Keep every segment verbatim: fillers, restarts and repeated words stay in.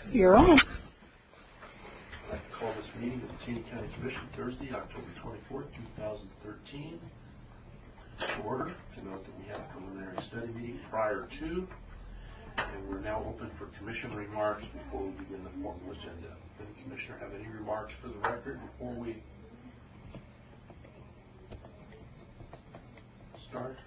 You're on. I'd like to call this meeting of the Taney County Commission Thursday, October twenty-fourth, two thousand thirteen. To order, to note that we have a preliminary study meeting prior to, and we're now open for commission remarks before we begin the formal agenda. Does the commissioner have any remarks for the record before we start?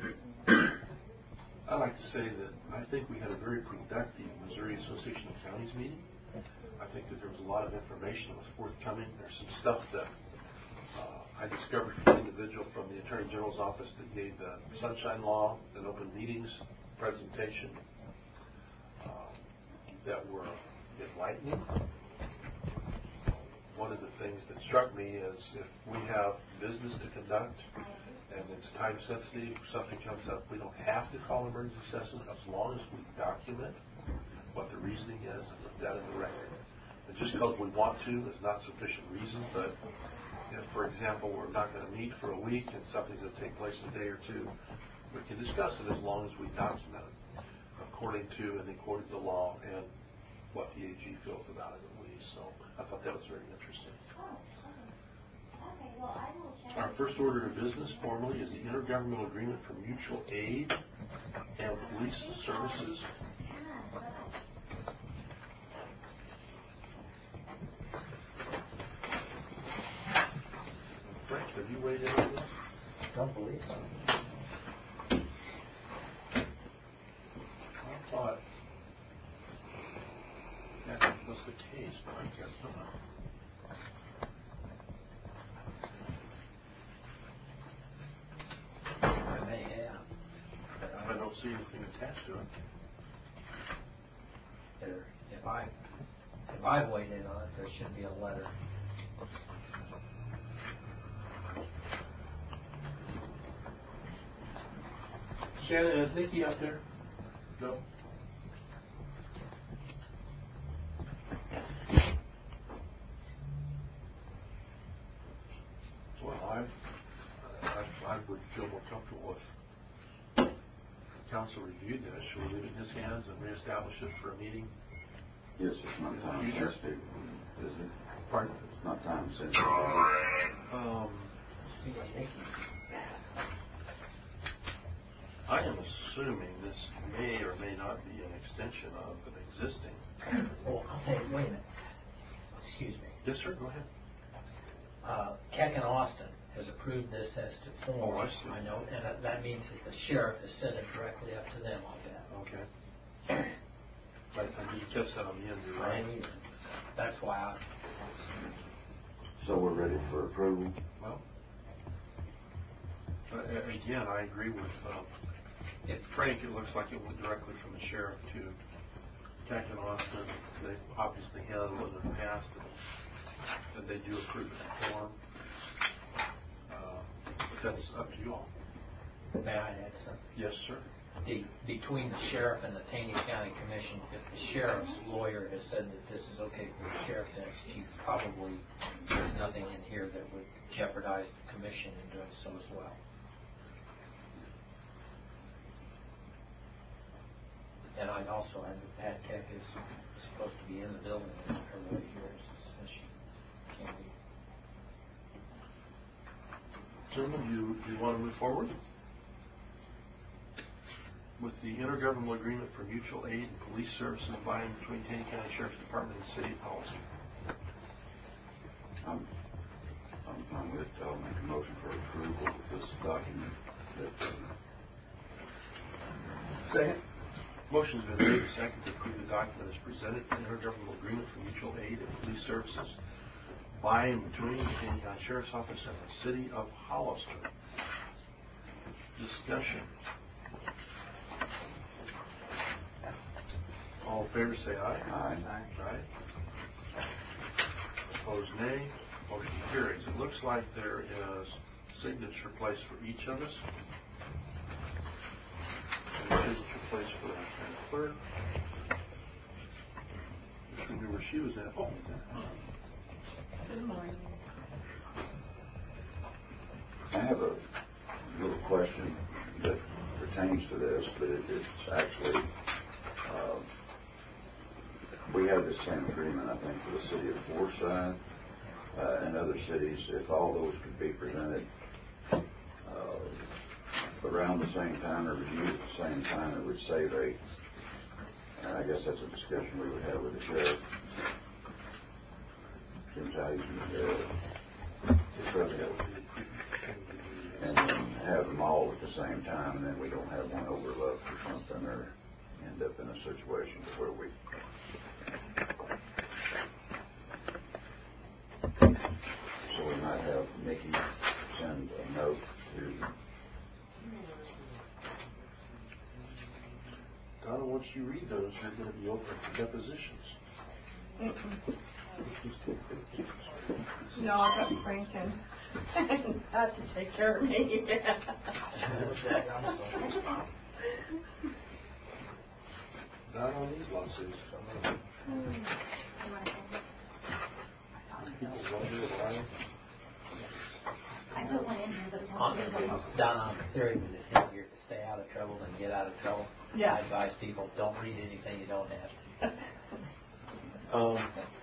I'd like to say that I think we had a very productive Missouri Association of Counties meeting. I think that there was a lot of information that was forthcoming. There's some stuff that uh, I discovered from an individual from the Attorney General's office that gave the Sunshine Law and Open Meetings presentation uh, that were enlightening. One of the things that struck me is if we have business to conduct and it's time sensitive, if something comes up, we don't have to call emergency session as long as we document what the reasoning is and put that in the record. And just because we want to is not sufficient reason, but if, for example, we're not going to meet for a week and something's going to take place in a day or two, we can discuss it as long as we document it according to and according to the law and what the A G feels about it at least. So I thought that was very interesting. Our first order of business formally is the Intergovernmental Agreement for Mutual Aid and Police Services. Frank, have you weighed in on this? Don't believe so. I thought that was the case, but I guess not. I may have. I don't see anything attached to it. There, if I if I weighed in on it, there should be a letter. Shannon, is Nikki out there? No. Well, I, I, I would feel more comfortable if council reviewed this. Should we leave it in his hands and reestablish it for a meeting? Yes, it's not time sensitive, is it? Pardon? It's not time sensitive. Um, I am assuming this may or may not be an extension of an existing. Oh, I'll tell you, wait a minute. Excuse me. Yes, sir, go ahead. Uh, Keck and Austin has approved this as to form. Oh, I see. I know, and that, that means that the sheriff has sent it directly up to them on that. Okay. I, I didn't catch that on the end, you're right. That's why I... So we're ready for approval? Well, uh, again, I agree with uh, Frank. It looks like it went directly from the sheriff to Keck and Austin. They obviously handled it in the past, and, and they do approve it in form. Uh, but that's up to you all. May I add something? Yes, sir. The, between the sheriff and the Taney County Commission, if the sheriff's lawyer has said that this is okay for the sheriff to execute, probably there's nothing in here that would jeopardize the commission in doing so as well. And I'd also add that Pat Keck is supposed to be in the building and her lawyer here since she can't be. Gentlemen, you, you want to move forward with the Intergovernmental Agreement for Mutual Aid and Police Services by and between Taney County Sheriff's Department and the City of Hollister? I'm, I'm, I'm with, I'll make a motion for approval of this document. That, uh, Second. Motion has been made and second to approve the document as presented, the Intergovernmental Agreement for Mutual Aid and Police Services by and between the Taney County Sheriff's Office and the City of Hollister. Discussion. All in favor say aye. Aye. Aye. Opposed nay. Motion carries. It looks like there is signature place for each of us. And signature place for the clerk. Just remember where she was at. Oh. Good morning. I have a little question that pertains to this, but it, it's actually uh, we have the same agreement, I think, for the city of Forsyth uh, and other cities. If all those could be presented uh, around the same time or reviewed at the same time, it would save a, and I guess that's a discussion we would have with the sheriff. Seems how you can and then have them all at the same time, and then we don't have one overlooked or something, or end up in a situation where we so we might have Nikki send a note to Donna, once you read those, you're going to be open to depositions. No, I got Frank and have to take care of me. Not on these lawsuits. People wonder why. I put one in here, but it's On not. the, Donna, on the theory that it's easier to stay out of trouble than get out of trouble, Yeah. I advise people, don't read anything you don't have to. Um,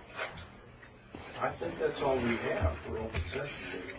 I think that's all we have for open session.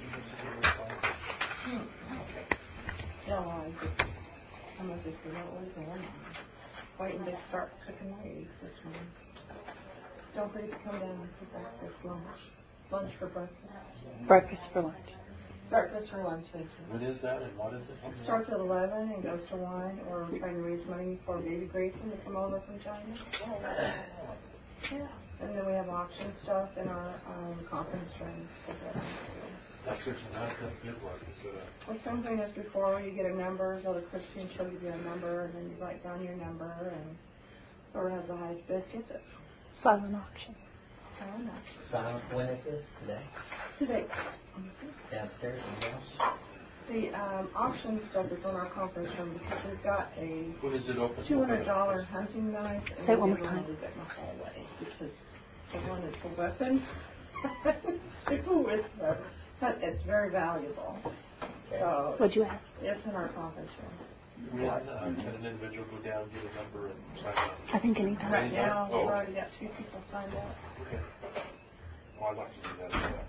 No, I just, I'm gonna just, what was going on? Waiting to start cooking my eggs this morning. Don't forget to come down for breakfast, lunch. Lunch for breakfast. Breakfast for lunch. Breakfast for lunch, thank you. What is that and what is it? Starts at eleven and goes to one. We're trying to raise money for baby Grayson to come over from China. Yeah. And then we have auction stuff in our um, conference room. That's such a nice, that's good one. It's, uh, Well, same thing as before, you get a number, so the Christian she'll give you a number, and then you write down your number, and whoever has the highest bid gets it. Silent auction. I don't know. Silent, when is this? Today? Today. Downstairs in the house? The um, auction stuff is on our conference room because we've got a when is it open? two hundred dollar hunting knife, and Say it we one more never time. leave it in the hallway because the one it's a weapon. People whisper, but it's very valuable. So What'd you ask? it's in our conference room. We had, uh, had an individual go down, get a number, and sign up. I think anytime. Right now, Oh. we've already got two people signed up. Okay. Well, I'd like to do that as well.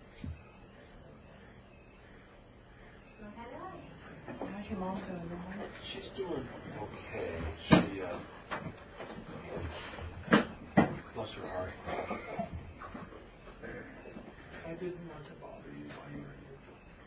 How's your mom doing? Mom? She's doing okay. She, uh, bless her heart. I didn't want to bother you while you were here.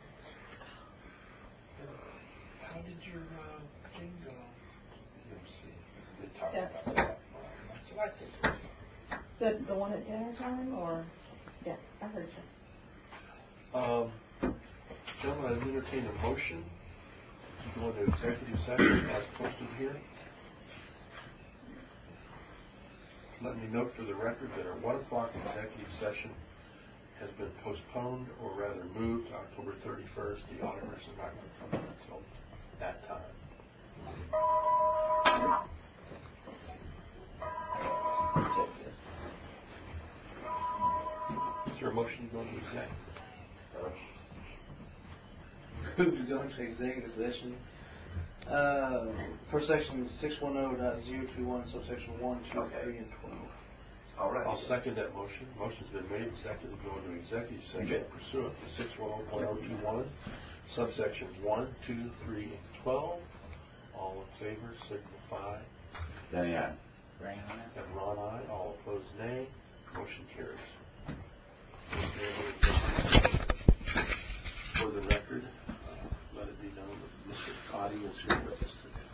How did your uh, thing go? Let me see. We talked Yeah. about that. So I think. The, the one at dinner time, or? Yeah, I heard you. Um, gentlemen, I entertain a motion to go into executive session as posted here. Let me note for the record that our one o'clock executive session has been postponed, or rather moved, to October thirty-first. The auditors are not going to come in until that time. Is there a motion to go into executive? Move to go into executive session. Uh, for section six one zero dot zero two one, subsection one, two, three, and twelve. all right. I'll second that motion. Motion's been made and seconded to go into executive session pursuant to six one zero point zero two one, subsections one, two, three, and twelve. All in favor signify. Danny, aye. And Ron, aye. All opposed, nay. Motion carries. For the record, uh, let it be known that Mister Cotty is here with us today.